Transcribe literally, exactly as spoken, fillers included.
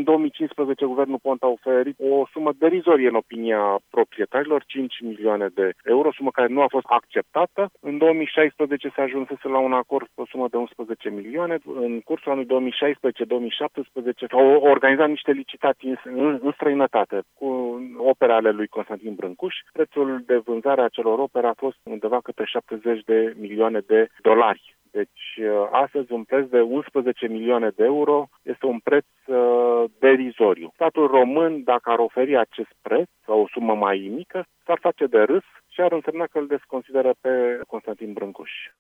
două mii cincisprezece, guvernul Ponta a oferit o sumă derizorie în opinia proprietarilor, cinci milioane de euro, sumă care nu a fost acceptată. În două mii șaisprezece se ajunsese la un acord pe o sumă de unsprezece milioane. În cursul anului două mii șaisprezece două mii șaptesprezece au organizat niște licitații în, în, în străinătate cu opere ale lui Constantin Brâncuș. Prețul de vânzare a acelor opere a fost undeva către șaptezeci de milioane de dolari. Deci, astăzi, un preț de unsprezece milioane de euro este un preț uh, derizoriu. Statul român, dacă ar oferi acest preț sau o sumă mai mică, s-ar face de râs și ar însemna că îl desconsideră pe Constantin Brâncuș.